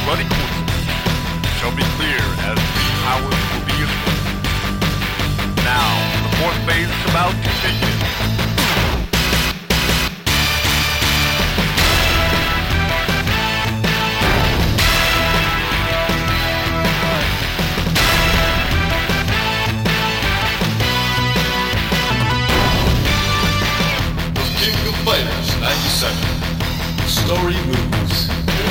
bloody courses shall be clear as three powers will be informed. Now, the fourth phase is about to begin. King of Fighters 97. Story moves.